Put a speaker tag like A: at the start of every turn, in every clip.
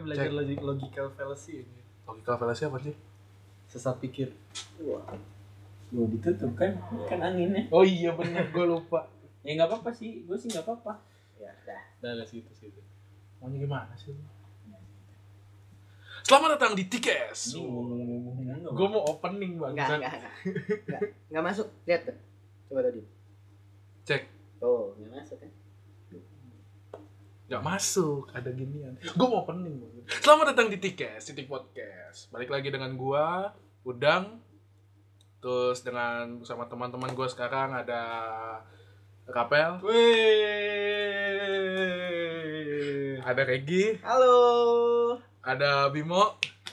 A: belajar logical fallacy ini.
B: Logical fallacy apa sih?
A: Sesat pikir.
C: Wah. Lu ditutup kan anginnya.
B: Oh iya benar, gue lupa.
C: Ya enggak apa-apa sih, gue sih enggak apa-apa.
A: Ya, dah situ.
B: Maunya gimana sih? Selamat datang di Tikes. Gue mau opening bang.
D: Enggak masuk. Lihat tuh. Coba tadi.
B: Cek.
D: Oh, enggak masuk kan?
B: Gak masuk, ada ginian. Gue mau opening. Selamat datang di Tikes, Titik Podcast. Balik lagi dengan gue, Udang. Terus bersama teman-teman gue sekarang ada Kapel.
A: Wih.
B: Ada Regi.
D: Halo.
B: Ada Bimo.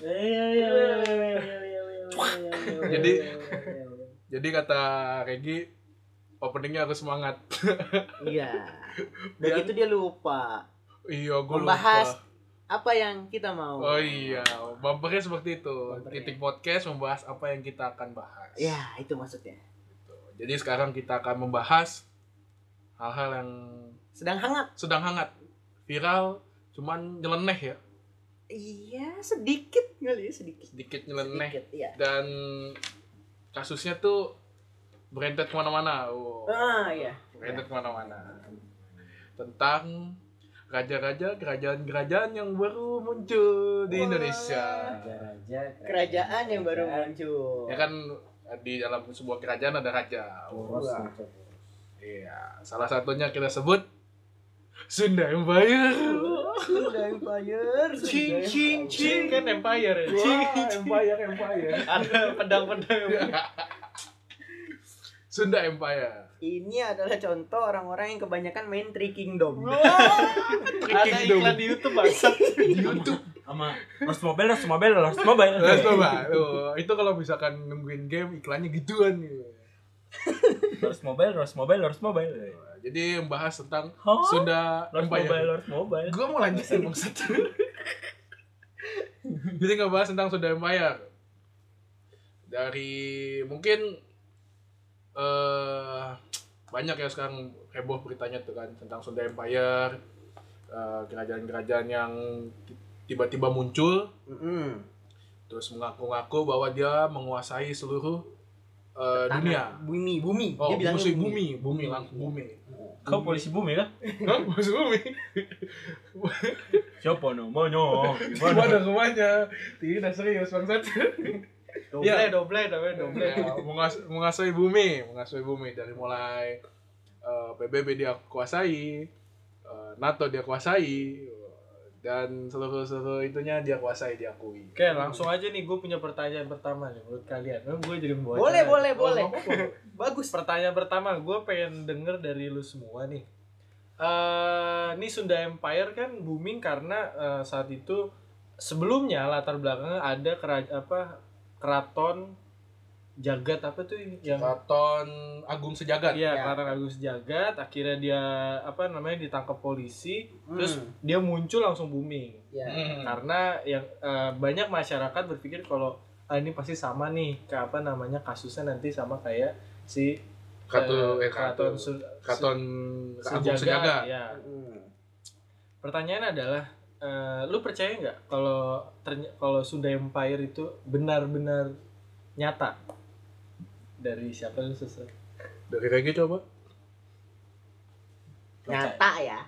B: Jadi kata Regi, openingnya harus semangat.
D: Iya. Begitu dia lupa.
B: Iya, gue
D: membahas
B: lupa.
D: Apa yang kita mau.
B: Oh iya, bumpernya seperti itu. Titik Podcast membahas apa yang kita akan bahas.
D: Ya, itu maksudnya.
B: Jadi sekarang kita akan membahas hal-hal yang
D: sedang hangat,
B: viral, cuman nyeleneh ya.
D: Iya, sedikit kali ya,
B: Sedikit nyeleneh.
D: Sedikit, iya.
B: Dan kasusnya tuh berentet kemana-mana. Oh.
D: Iya.
B: Berentet kemana-mana. Tentang raja-raja, kerajaan-kerajaan yang baru muncul di Indonesia.
D: Kerajaan yang baru muncul.
B: Ya kan di dalam sebuah kerajaan ada raja. Iya, salah satunya kita sebut Sunda Empire.
D: Sunda Empire.
A: Cing kan Empire ya.
B: Empire.
A: Ada pedang-pedang.
B: Sunda Empire.
D: Ini adalah contoh orang-orang yang kebanyakan main Three Kingdom.
A: Ada iklan di YouTube bahasa.
B: Di YouTube
C: Sama Lost Mobile.
B: coba. Itu kalau misalkan nungguin game iklannya gituan nih.
C: Lost Mobile.
B: Jadi membahas tentang
C: Hah?
B: Sunda Empire.
C: Lost Mobile.
B: Gue mau lanjutin maksud. Jadi ngebahas tentang Sunda Empire. Dari mungkin banyak ya sekarang heboh beritanya tuh kan tentang Sunda Empire, kerajaan-kerajaan yang tiba-tiba muncul, terus mengaku-ngaku bahwa dia menguasai seluruh dunia.
D: Bumi.
B: Oh,
D: Dia bilangnya
B: musuh bumi langsung bumi.
C: Kau polisi bumi kan?
B: Hah? Musuh bumi.
C: Siapa namanya?
B: Gimana rumahnya? Tidak serius bangsat.
A: Doble.
B: Ya, menguasai bumi dari mulai PBB dia kuasai, NATO dia kuasai, dan seluruh itunya dia kuasai, diakui.
A: Oke, langsung aja nih, gue punya pertanyaan pertama nih menurut kalian. Gue jadi membawa.
D: Boleh. Bagus.
A: Pertanyaan pertama, gue pengen denger dari lu semua nih. Ini Sunda Empire kan booming karena saat itu sebelumnya latar belakangnya ada keraton Jagat apa tuh yang
B: Keraton Agung Sejagat.
A: Iya,
D: Ya.
A: Keraton Agung Sejagat. Akhirnya dia ditangkap polisi, terus dia muncul langsung booming.
D: Ya.
A: Karena yang banyak masyarakat berpikir kalau ini pasti sama nih kasusnya nanti sama kayak si Keraton
B: Agung Sejagat.
A: Ya. Pertanyaan adalah lu percaya nggak kalau Sunda Empire itu benar-benar nyata? Dari siapa lu sesuai?
B: Dari Regi coba.
D: Nyata.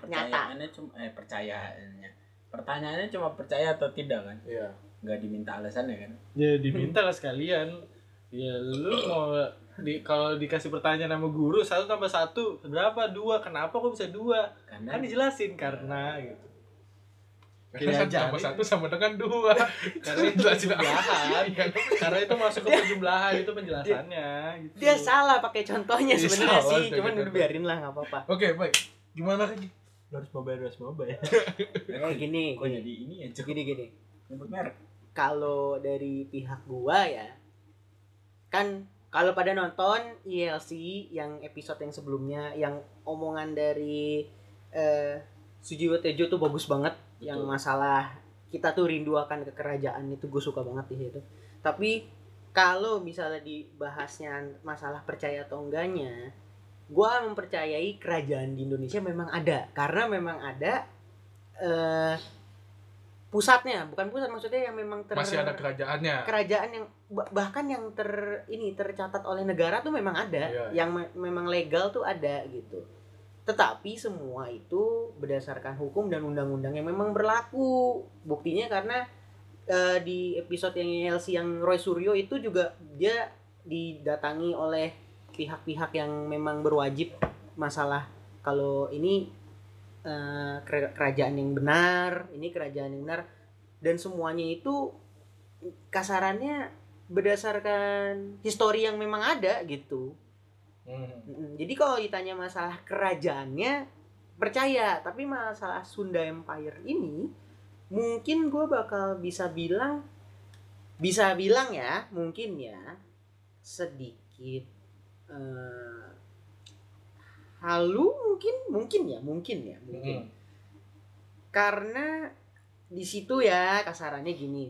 C: Pertanyaannya cuma percaya atau tidak kan?
B: Iya.
C: Nggak diminta alasannya kan?
A: Ya diminta lah sekalian. Ya lu mau kalau dikasih pertanyaan sama guru 1 tambah 1 berapa? 2. Kenapa kok bisa 2? Kan dijelasin karena gitu.
B: Karena 1 tambah 1 sama dengan 2.
A: Karena itu penjelasan. Karena itu masuk ke penjelasan, itu penjelasannya gitu.
D: Dia salah pakai contohnya
B: Dia
D: sebenarnya
B: salah
D: sih,
B: pakai
D: cuman
B: contoh.
D: udah biarin lah, nggak apa-apa.
B: Oke, baik. Gimana Regi?
C: Lost Mobile.
D: Gini.
C: Kok jadi ini ya?
D: Gini.
C: Nyebut merek.
D: Kalau dari pihak gua ya, kan kalau pada nonton ILC yang episode yang sebelumnya, yang omongan dari Sujiwo Tejo tuh bagus banget.
B: Betul.
D: Yang masalah kita tuh rindu akan kekerajaan itu gue suka banget di situ. Tapi kalau misalnya dibahasnya masalah percaya atau enggaknya, gue mempercayai kerajaan di Indonesia memang ada, karena memang ada pusatnya, bukan pusat maksudnya yang memang
B: masih ada kerajaannya.
D: Kerajaan yang bahkan yang tercatat oleh negara tuh memang ada,
B: Iya.
D: yang memang legal tuh ada gitu. Tetapi semua itu berdasarkan hukum dan undang-undang yang memang berlaku. Buktinya karena di episode yang LC yang Roy Suryo itu juga dia didatangi oleh pihak-pihak yang memang berwajib masalah kalau ini kerajaan yang benar, ini kerajaan yang benar, dan semuanya itu kasarannya berdasarkan histori yang memang ada gitu. Jadi kalau ditanya masalah kerajaannya percaya, tapi masalah Sunda Empire ini mungkin gue bakal bisa bilang ya, mungkin ya sedikit halu mungkin. Karena di situ ya kasarannya gini,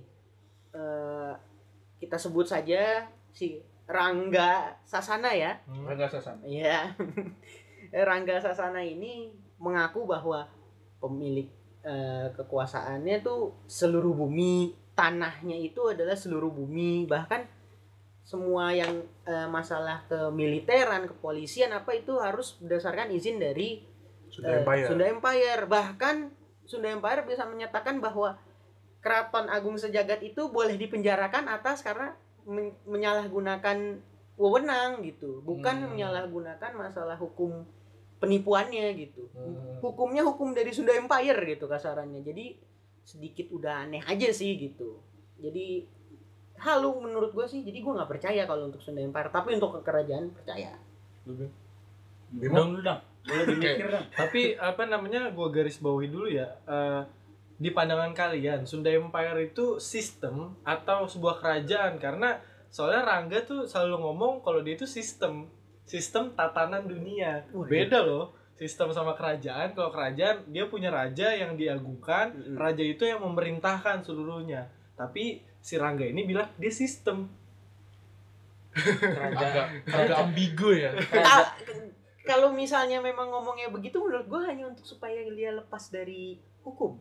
D: kita sebut saja si Rangga Sasana ya.
B: Rangga Sasana.
D: Iya. Rangga Sasana ini mengaku bahwa pemilik kekuasaannya tuh seluruh bumi, tanahnya itu adalah seluruh bumi, bahkan semua yang masalah kemiliteran, kepolisian apa itu harus berdasarkan izin dari Sunda Empire. Bahkan Sunda Empire bisa menyatakan bahwa Keraton Agung Sejagat itu boleh dipenjarakan atas karena menyalahgunakan wewenang gitu, bukan menyalahgunakan masalah hukum penipuannya gitu. Hukumnya hukum dari Sunda Empire gitu kasarannya. Jadi sedikit udah aneh aja sih gitu. Jadi halu menurut gue sih. Jadi gue nggak percaya kalau untuk Sunda Empire, tapi untuk kerajaan percaya.
C: Dong, boleh dimikir dong.
A: Tapi apa namanya, gue garis bawahi dulu ya, di pandangan kalian Sunda Empire itu sistem atau sebuah kerajaan? Karena soalnya Rangga tuh selalu ngomong kalau dia itu sistem tatanan dunia. Beda loh sistem sama kerajaan. Kalau kerajaan dia punya raja yang diagungkan, raja itu yang memerintahkan seluruhnya. Tapi si Rangga ini bilang dia sistem.
B: Agak ambigu ya.
D: Kalau misalnya memang ngomongnya begitu, menurut gue hanya untuk supaya dia lepas dari hukum.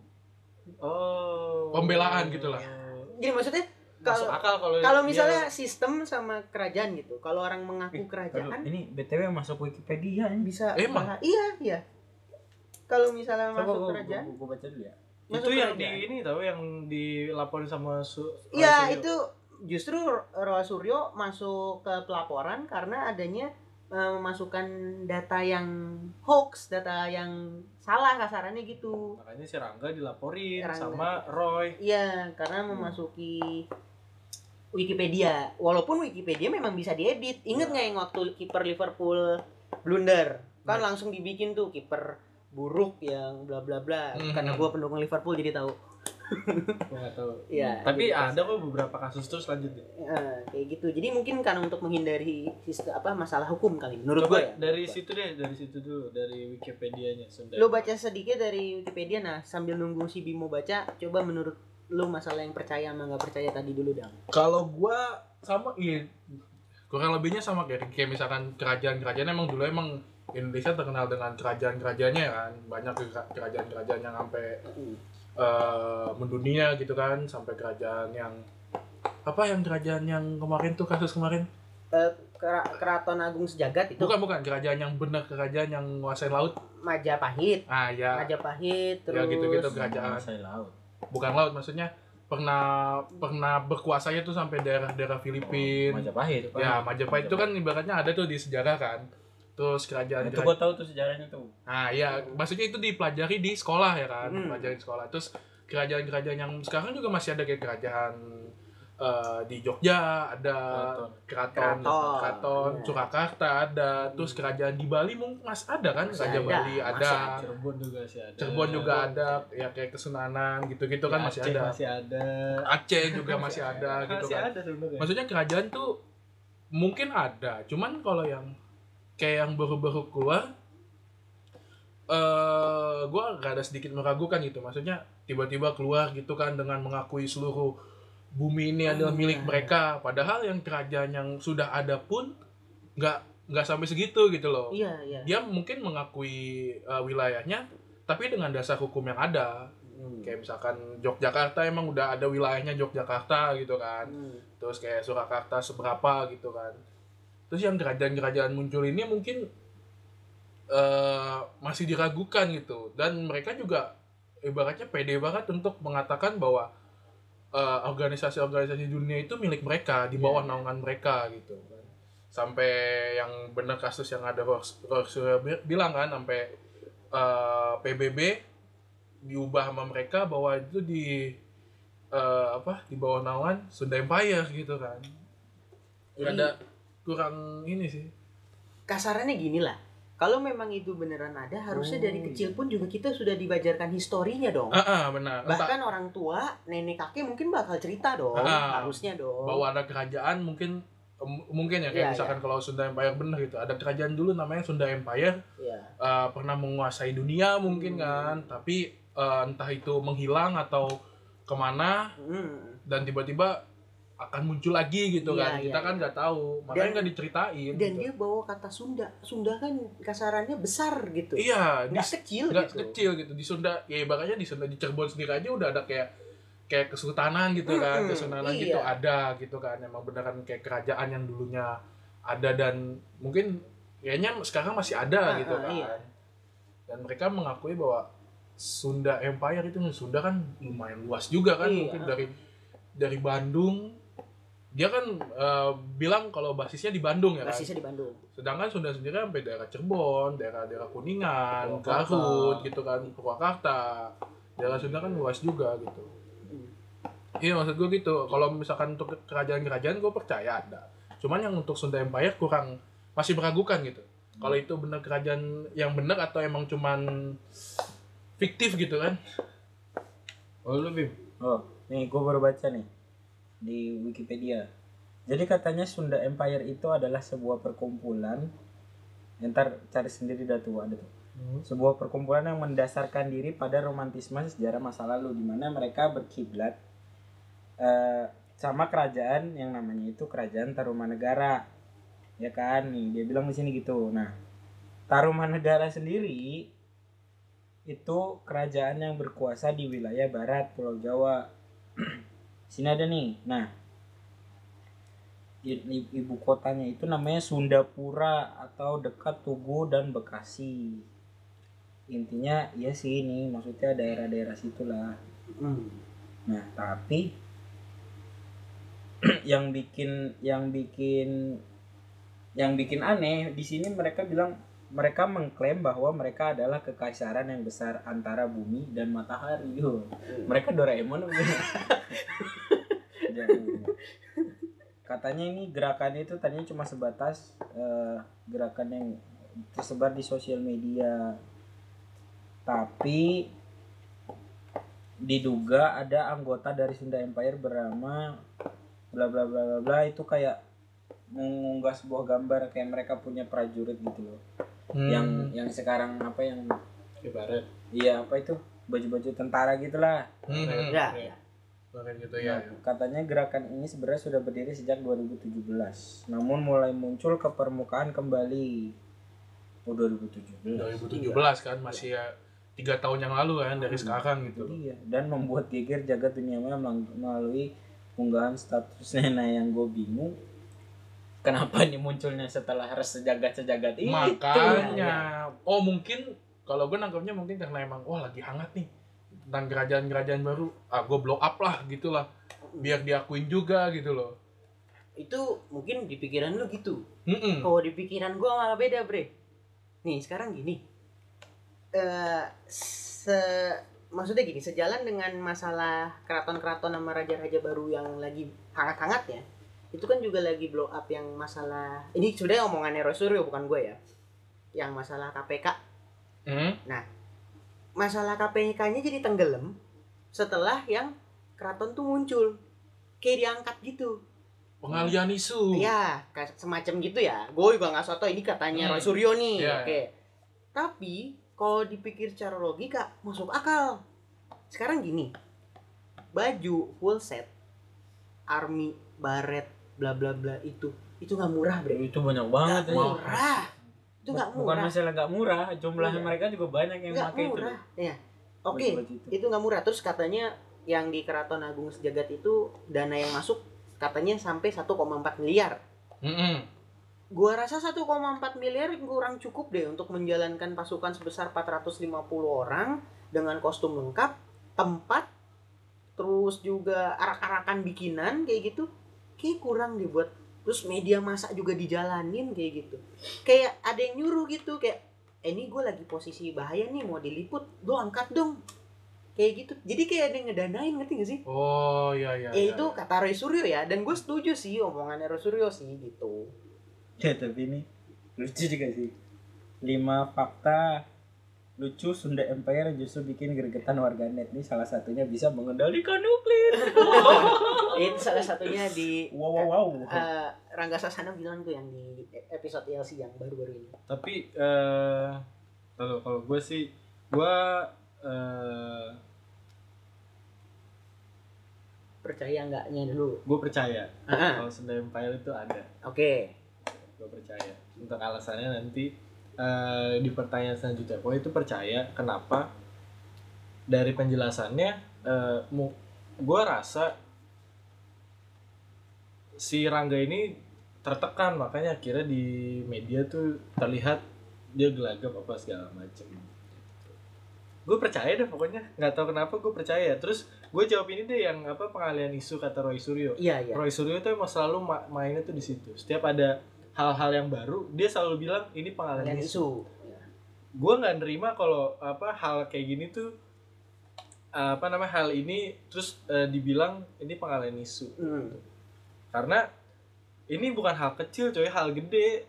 B: Pembelaan gitulah.
D: Jadi maksudnya kalau misalnya sistem sama kerajaan gitu, kalau orang mengaku kerajaan,
C: ini BTW masuk Wikipedia ini.
D: bisa.
B: Emang?
D: Iya. Kalau misalnya masuk kerajaan,
C: Gua baca dulu ya.
A: Itu yang di ini tahu yang dilaporin sama
D: iya itu justru Roy Suryo masuk ke pelaporan karena adanya memasukkan data yang hoax, data yang salah kasarannya gitu.
A: Makanya si Rangga dilaporin sama Roy.
D: Iya, karena memasuki Wikipedia. Walaupun Wikipedia memang bisa diedit. Ingat nggak yang waktu kiper Liverpool blunder? Kan langsung dibikin tuh kiper buruk yang bla bla bla. Karena gue pendukung Liverpool jadi tahu.
A: Gue nggak tahu.
D: Iya.
A: Tapi ada kok beberapa kasus terus lanjut deh.
D: Kayak gitu. Jadi mungkin karena untuk menghindari masalah hukum kali menurut gue ya.
A: Dari situ dulu dari Wikipedianya Sunda.
D: Lu baca sedikit dari Wikipedia, nah sambil nunggu si Bimo baca, coba menurut lu masalah yang percaya sama nggak percaya tadi dulu dong.
B: Kalau gua sama kurang lebihnya sama kayak misalkan kerajaan emang dulu emang Indonesia terkenal dengan kerajaan-kerajaannya kan, banyak kerajaan-kerajaan yang sampai mendunia gitu kan, sampai kerajaan yang kerajaan yang kemarin tuh kasus kemarin
D: Keraton Agung Sejagat itu.
B: Bukan kerajaan yang benar, kerajaan yang nguasain laut.
D: Majapahit.
B: Ya.
D: Majapahit terus.
B: Ya gitu-gitu kerajaan.
C: Nguasain laut.
B: Bukan laut, maksudnya pernah berkuasanya tuh sampai daerah Filipina.
C: Majapahit.
B: Ya, Majapahit itu kan ibaratnya ada tuh di sejarah kan. Terus kerajaan
C: itu gua tahu tuh sejarahnya tuh.
B: Nah, ya, maksudnya itu dipelajari di sekolah ya kan, pelajari di sekolah. Terus kerajaan-kerajaan yang sekarang juga masih ada kayak kerajaan di Jogja ada Keraton Surakarta ada, terus kerajaan di Bali mungkin masih ada kan, Raja Bali ada, Cirebon juga ada, ya kayak Kesunanan gitu-gitu kan masih ada. Aceh juga masih ada gitu kan. Maksudnya kerajaan tuh mungkin ada, cuman kalau yang kayak yang baru-baru keluar gue agak ada sedikit meragukan gitu. Maksudnya tiba-tiba keluar gitu kan dengan mengakui seluruh bumi ini adalah milik mereka, padahal yang kerajaan yang sudah ada pun nggak sampai segitu gitu loh.
D: Iya.
B: Dia mungkin mengakui wilayahnya, tapi dengan dasar hukum yang ada. Kayak misalkan Yogyakarta emang udah ada wilayahnya Yogyakarta gitu kan. Terus kayak Surakarta seberapa gitu kan. Terus yang kerajaan-kerajaan muncul ini mungkin masih diragukan gitu. Dan mereka juga ibaratnya pede banget untuk mengatakan bahwa organisasi-organisasi dunia itu milik mereka, di bawah naungan mereka gitu kan. Sampai yang benar kasus yang ada Rox bilang kan, sampai PBB diubah sama mereka bahwa itu di bawah naungan Sunda Empire gitu kan.
D: Jadi,
B: ada kurang ini sih.
D: Kasarannya gini lah. Kalau memang itu beneran ada, harusnya dari kecil pun juga kita sudah dibajarkan historinya dong.
B: Benar.
D: Bahkan orang tua, nenek kakek mungkin bakal cerita dong. Harusnya dong.
B: Bahwa ada kerajaan mungkin ya kayak misalkan kalau Sunda Empire bener gitu. Ada kerajaan dulu namanya Sunda Empire. Pernah menguasai dunia mungkin kan. Tapi entah itu menghilang atau kemana. Dan tiba-tiba akan muncul lagi gitu kan. Kita kan nggak tahu, makanya nggak diceritain.
D: Dan
B: gitu.
D: dia bawa kata Sunda. Sunda kan kasarannya besar gitu.
B: Iya,
D: nggak kecil
B: gitu. Di Sunda, ya ibaratnya di Cirebon sendiri aja udah ada kayak kesultanan gitu kan, kesultanan gitu ada gitu kan. Emang beneran kayak kerajaan yang dulunya ada dan mungkin kayaknya sekarang masih ada gitu kan. Dan mereka mengakui bahwa Sunda Empire itu, Sunda kan lumayan luas juga kan, mungkin dari Bandung. Dia kan bilang kalau basisnya di Bandung ya kan.
D: Basisnya di Bandung.
B: Sedangkan Sunda sendiri sampai daerah Cirebon, daerah Kuningan, Garut gitu kan, Purwakarta. Daerah Sunda kan luas juga gitu. Iya maksud gue gitu. Kalau misalkan untuk kerajaan-kerajaan gue percaya ada. Cuman yang untuk Sunda Empire masih meragukan gitu. Kalau itu benar kerajaan yang benar atau emang cuman fiktif gitu kan.
A: Oh lu Bim?
C: Oh, nih gue baru baca nih di Wikipedia. Jadi katanya Sunda Empire itu adalah sebuah perkumpulan. Ntar cari sendiri dah tuh ada tuh. Sebuah perkumpulan yang mendasarkan diri pada romantisme sejarah masa lalu, di mana mereka berkiblat sama kerajaan yang namanya itu Kerajaan Tarumanegara. Ya kan, nih dia bilang di sini gitu. Nah, Tarumanegara sendiri itu kerajaan yang berkuasa di wilayah barat Pulau Jawa. Sini ada nih. Nah, ibu kotanya itu namanya Sundapura atau dekat Tugu dan Bekasi. Intinya ya sih ini maksudnya daerah-daerah situlah. Nah, tapi yang bikin aneh di sini mereka bilang, mereka mengklaim bahwa mereka adalah kekaisaran yang besar antara bumi dan matahari. Mereka Doraemon. Katanya ini gerakannya itu tadinya cuma sebatas gerakan yang tersebar di sosial media, tapi diduga ada anggota dari Sunda Empire bernama bla bla bla bla bla, itu kayak mengunggah sebuah gambar kayak mereka punya prajurit gitu loh. Yang sekarang apa yang
A: Ibarat.
C: Iya, apa itu? Baju-baju tentara gitulah.
B: Gitu ya.
C: Katanya gerakan ini sebenarnya sudah berdiri sejak 2017, namun mulai muncul ke permukaan kembali. 2017
B: kan masih 3 tahun yang lalu kan dari sekarang gitu.
C: Iya, dan membuat geger jagat dunia maya melalui unggahan status Nena yang gue bingung. Kenapa ini munculnya setelah sejagat itu?
B: Makanya, mungkin kalau gue nangkepnya mungkin karena emang lagi hangat nih tentang kerajaan-kerajaan baru, gue blow up lah gitulah, biar diakuin juga gitu loh.
D: Itu mungkin di pikiran lu gitu. Kalau di pikiran gue malah beda, bre. Nih sekarang gini, maksudnya gini, sejalan dengan masalah keraton-keraton sama raja-raja baru yang lagi hangat-hangatnya, itu kan juga lagi blow up yang masalah, ini sudah omongannya Roy Suryo bukan gue ya, yang masalah KPK. Nah, masalah KPK-nya jadi tenggelam setelah yang keraton tuh muncul, kayak diangkat gitu.
B: Pengalian isu.
D: Iya, semacam gitu ya. Gue juga nggak soto, ini katanya Roy Suryo nih. Oke. Tapi kalau dipikir secara logika masuk akal. Sekarang gini, baju full set, army, baret, bla bla bla itu nggak murah, bre.
C: Itu banyak banget.
D: Nggak murah. Itu nggak murah.
C: Bukan masalah nggak murah, jumlahnya mereka juga banyak yang pakai itu.
D: Ya. Oke,
C: buat itu.
D: itu nggak murah. Terus katanya yang di Keraton Agung Sejagat itu dana yang masuk katanya sampai 1,4 miliar. Gua rasa 1,4 miliar kurang cukup deh untuk menjalankan pasukan sebesar 450 orang dengan kostum lengkap, tempat, terus juga arak-arakan bikinan kayak gitu. Kayak kurang dibuat. Terus media massa juga dijalanin kayak gitu. Kayak ada yang nyuruh gitu kayak ini gue lagi posisi bahaya nih mau diliput, lo angkat dong. Kayak gitu. Jadi kayak ada yang ngedanain, ngerti gak sih?
B: Oh iya.
D: Itu kata Roy Suryo ya, dan gue setuju sih omongannya Roy Suryo sih gitu.
C: Ya tapi ini lucu juga sih. 5 fakta lucu Sunda Empire justru bikin gregetan warganet. Nih salah satunya bisa mengendalikan nuklir.
D: Itu salah satunya di
C: Wow.
D: Rangga Sasana bilang tuh yang di episode LC yang baru-baru ini.
A: Tapi kalau gue sih
D: Percaya enggaknya dulu.
A: gue percaya
D: Ah.
A: kalau Sunda Empire itu ada.
D: Oke.
A: Gue percaya. Untuk alasannya nanti di pertanyaan selanjutnya. Gue itu percaya. Kenapa? Dari penjelasannya, gue rasa si Rangga ini tertekan, makanya akhirnya di media tuh terlihat dia gelagap apa segala macem. Gue percaya deh pokoknya, nggak tahu kenapa gue percaya. Terus gue jawab ini deh yang apa pengalian isu kata Roy Suryo.
D: Iya.
A: Roy Suryo tuh emang selalu mainnya tuh di situ. Setiap ada hal-hal yang baru, dia selalu bilang ini pengalian
D: Kalian
A: isu.
D: isu. Ya.
A: Gue nggak nerima kalau hal kayak gini tuh hal ini terus dibilang ini pengalian isu. Karena ini bukan hal kecil coy, hal gede.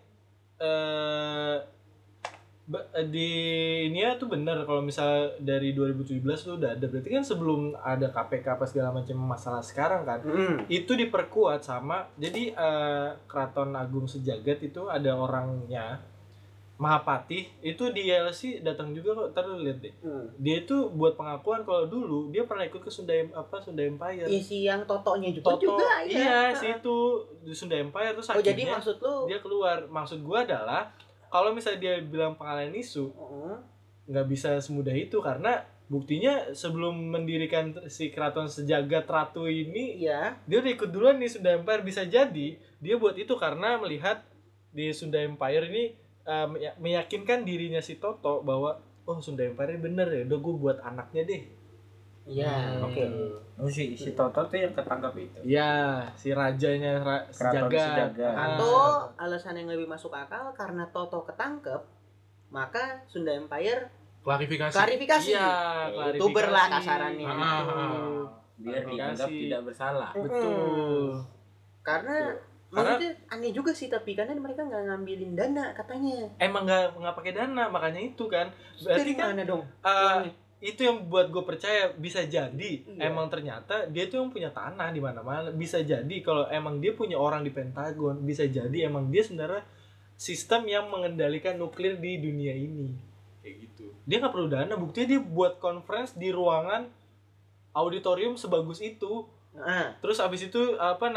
A: Di ini ya tuh benar kalau misal dari 2017 tuh udah ada, berarti kan sebelum ada KPK apa segala macam masalah sekarang kan. Itu diperkuat sama jadi Keraton Agung Sejagat itu ada orangnya Mahapati itu di LC datang juga kok, ntar lu lihat deh. Dia itu buat pengakuan kalau dulu dia pernah ikut ke Sunda Empire.
D: Isi yang totonya juga
A: Toto,
D: juga
A: iya sih itu di Sunda Empire terus
D: Oh
A: akhirnya
D: jadi maksud lu
A: dia keluar. Maksud gua adalah kalau misalnya dia bilang pengalian isu nggak bisa semudah itu, karena buktinya sebelum mendirikan si Keraton Sejagat Ratu ini
D: ya
A: dia udah ikut duluan nih Sunda Empire. Bisa jadi dia buat itu karena melihat di Sunda Empire ini meyakinkan dirinya si Toto bahwa oh Sunda Empire bener ya, udah gue buat anaknya deh.
D: Iya, oke.
C: Oh si Toto tuh yang ketangkap itu.
A: Iya, si rajanya
C: Keraton Sejagat.
D: Atau alasan yang lebih masuk akal karena Toto ketangkep, maka Sunda Empire klarifikasi.
A: Iya,
D: Youtuber lah kasarannya.
C: Biar dianggap tidak bersalah.
A: Betul.
D: Karena maksudnya aneh juga sih, tapi karena mereka nggak ngambilin dana katanya.
A: Emang nggak pakai dana, makanya itu kan. Berarti
D: Dari
A: kan
D: mana dong?
A: itu yang buat gue percaya bisa jadi
D: Iya.
A: emang ternyata dia tuh yang punya tanah di mana-mana. Bisa jadi kalau emang dia punya orang di Pentagon, bisa jadi emang dia sebenarnya sistem yang mengendalikan nuklir di dunia ini kayak gitu. Dia nggak perlu dana, buktinya dia buat conference di ruangan auditorium sebagus itu. Terus abis itu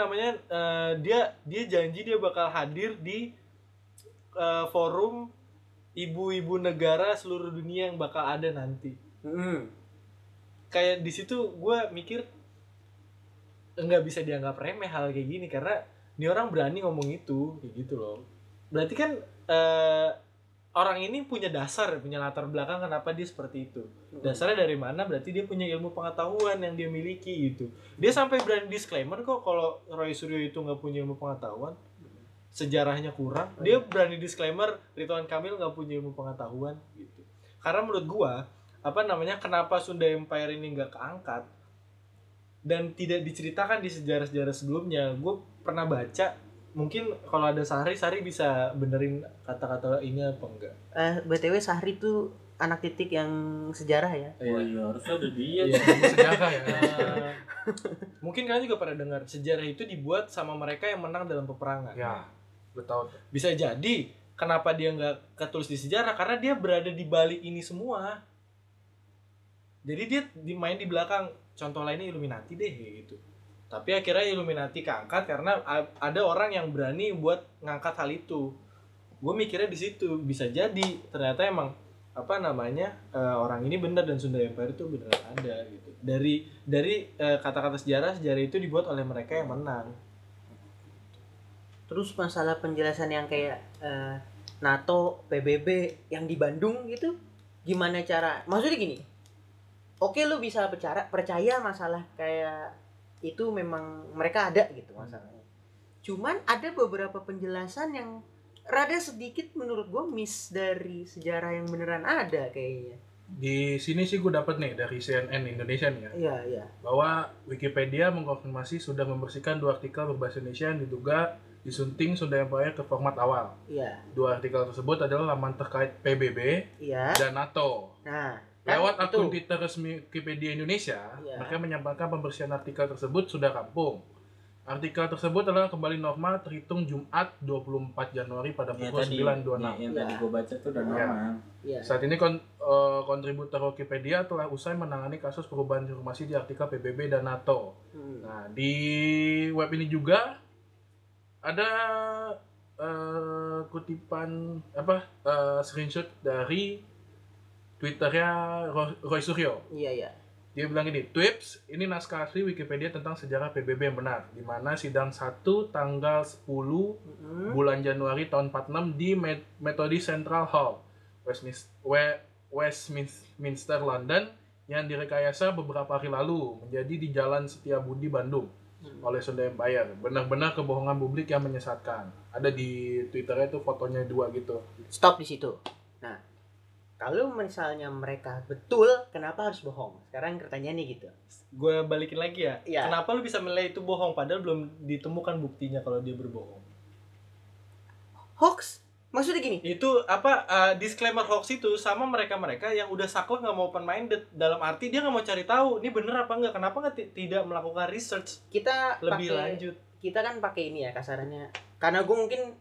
A: dia janji dia bakal hadir di forum ibu-ibu negara seluruh dunia yang bakal ada nanti. Kayak di situ gue mikir nggak bisa dianggap remeh hal kayak gini, karena ini orang berani ngomong itu kayak gitu loh. Berarti kan orang ini punya dasar, punya latar belakang kenapa dia seperti itu. Dasarnya dari mana? Berarti dia punya ilmu pengetahuan yang dia miliki gitu. Dia sampai berani disclaimer kok kalau Roy Suryo itu nggak punya ilmu pengetahuan, sejarahnya kurang. Dia berani disclaimer Ridwan Kamil nggak punya ilmu pengetahuan gitu. Karena menurut gua kenapa Sunda Empire ini nggak keangkat dan tidak diceritakan di sejarah-sejarah sebelumnya. Gue pernah baca, mungkin kalau ada Sahri bisa benerin kata-kata ini apa enggak.
D: BTW Sahri tuh anak titik yang sejarah ya.
C: Oh iya, harusnya ada dia.
B: Sejarah ya.
A: Mungkin kalian juga pernah dengar sejarah itu dibuat sama mereka yang menang dalam peperangan.
B: Ya, betul.
A: Bisa jadi kenapa dia nggak ketulis di sejarah, karena dia berada di balik ini semua. Jadi dia main di belakang. Contoh lainnya Illuminati deh kayak gitu. Tapi akhirnya Illuminati keangkat karena ada orang yang berani buat ngangkat hal itu. Gue mikirnya di situ bisa jadi ternyata emang orang ini benar dan Sunda Empire itu beneran ada gitu. Dari kata-kata sejarah itu dibuat oleh mereka yang menang.
D: Terus masalah penjelasan yang kayak NATO, PBB yang di Bandung gitu, gimana cara? Maksudnya gini, oke lu bisa percaya masalah kayak itu memang mereka ada gitu masalahnya. Cuman ada beberapa penjelasan yang rada sedikit menurut gue miss dari sejarah yang beneran ada kayaknya.
B: Di sini sih gue dapat nih dari CNN Indonesia nih ya.
D: Iya, iya.
B: Bahwa Wikipedia mengkonfirmasi sudah membersihkan 2 artikel berbahasa Indonesia yang diduga disunting Sunda Empire ke format awal.
D: Iya.
B: 2 artikel tersebut adalah laman terkait PBB
D: Iya.
B: dan NATO.
D: Nah,
B: Lewat
D: kan
B: akun
D: itu.
B: Twitter resmi Wikipedia Indonesia,
D: Iya.
B: mereka menyampaikan pembersihan artikel tersebut sudah rampung. Artikel tersebut adalah kembali normal terhitung Jumat 24 Januari pada pukul 9.26.
C: Yang tadi gue baca tuh udah normal.
D: Iya.
B: Saat ini kontributor Wikipedia telah usai menangani kasus perubahan informasi di artikel PBB dan NATO. Nah, di web ini juga ada kutipan screenshot dari Twitternya Roy Suryo.
D: Iya, iya.
B: Dia bilang gini, Twips, ini naskah asli Wikipedia tentang sejarah PBB yang benar, di mana sidang 1 tanggal 10 bulan Januari tahun 46 di Methodist Central Hall, Westminster, London, yang direkayasa beberapa hari lalu menjadi di Jalan Setiabudi, Bandung, oleh Sunda Empire. Benar-benar kebohongan publik yang menyesatkan. Ada di Twitternya itu fotonya 2 gitu.
D: Stop di situ. Nah, kalau misalnya mereka betul, kenapa harus bohong? Sekarang pertanyaannya gitu.
A: Gue balikin lagi ya.
D: Iya.
A: Kenapa lu bisa menilai itu bohong padahal belum ditemukan buktinya kalau dia berbohong?
D: Hoax? Maksudnya gini?
A: Itu disclaimer hoax itu sama mereka yang udah saklek nggak mau open minded, dalam arti dia nggak mau cari tahu ini bener apa enggak. Kenapa nggak tidak melakukan research
D: Kita
A: lebih
D: pakai,
A: lanjut?
D: Kita kan pakai ini ya kasarannya. Karena gue mungkin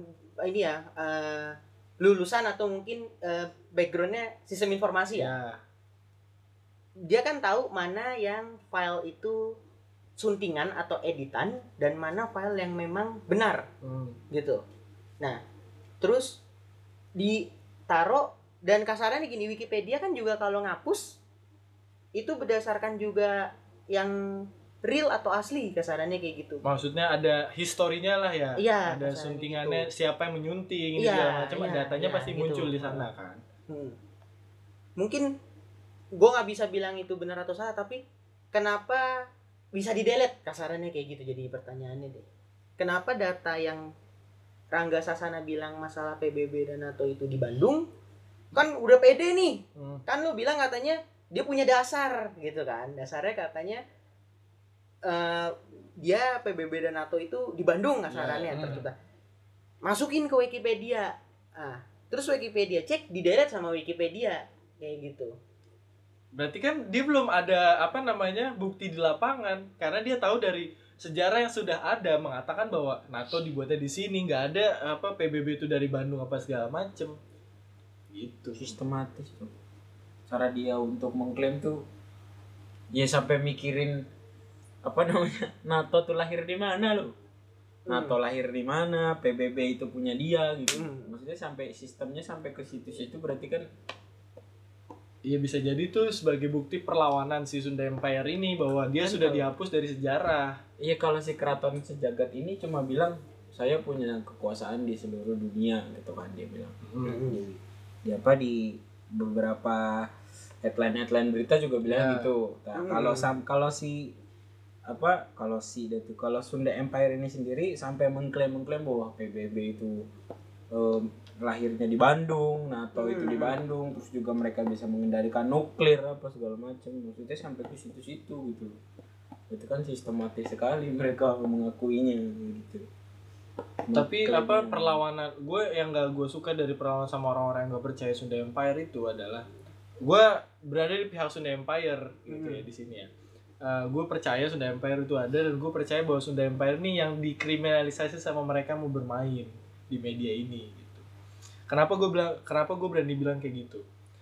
D: lulusan atau mungkin backgroundnya sistem informasi ya.
A: Ya.
D: Dia kan tahu mana yang file itu suntingan atau editan dan mana file yang memang benar gitu. Nah, terus ditaruh dan kasarannya gini, Wikipedia kan juga kalau ngapus itu berdasarkan juga yang real atau asli, kasarannya kayak gitu.
A: Maksudnya ada historinya lah ya.
D: Iya,
A: Ada
D: kasarannya
A: suntingannya,
D: gitu.
A: siapa yang menyunting,
D: Iya,
A: segala macam,
D: iya,
A: datanya
D: iya,
A: pasti
D: gitu.
A: muncul di sana kan.
D: Mungkin gue nggak bisa bilang itu benar atau salah, tapi kenapa bisa di-delete, kasarannya kayak gitu. Jadi pertanyaannya deh, kenapa data yang Rangga Sasana bilang masalah PBB dan NATO itu di Bandung, kan udah pede nih. Kan lu bilang katanya dia punya dasar gitu kan. Dasarnya katanya dia PBB dan NATO itu di Bandung kasarannya. Masukin ke Wikipedia. Terus Wikipedia cek, di-delete sama Wikipedia kayak gitu.
A: Berarti kan dia belum ada bukti di lapangan, karena dia tahu dari sejarah yang sudah ada mengatakan bahwa NATO dibuatnya di sini, nggak ada PBB itu dari Bandung apa segala macem. Gitu.
C: Sistematis tuh. Cara dia untuk mengklaim tuh ya sampai mikirin NATO tuh lahir di mana lo? NATO lahir di mana? PBB itu punya dia gitu. Maksudnya sampai sistemnya sampai ke situ-situ berarti kan.
A: Iya, bisa jadi tuh sebagai bukti perlawanan si Sunda Empire ini bahwa dia sudah dihapus dari sejarah.
C: Iya, kalau si keraton sejagat ini cuma bilang saya punya kekuasaan di seluruh dunia gitu kan dia bilang. Di beberapa headline berita juga bilang gitu. Nah, kalau Sunda Empire ini sendiri sampai mengklaim bahwa PBB itu lahirnya di Bandung, NATO itu di Bandung, terus juga mereka bisa mengendalikan nuklir apa segala macam, maksudnya sampai ke situ-situ gitu. Itu kan sistematis sekali mereka mengakuinya gitu.
A: Tapi perlawanan gue yang gak gue suka dari perlawanan sama orang-orang yang gak percaya Sunda Empire itu adalah gue berada di pihak Sunda Empire gitu ya di sini ya. Gue percaya Sunda Empire itu ada dan gue percaya bahwa Sunda Empire ini yang dikriminalisasi sama mereka mau bermain di media ini gitu. Kenapa gue berani bilang kayak gitu?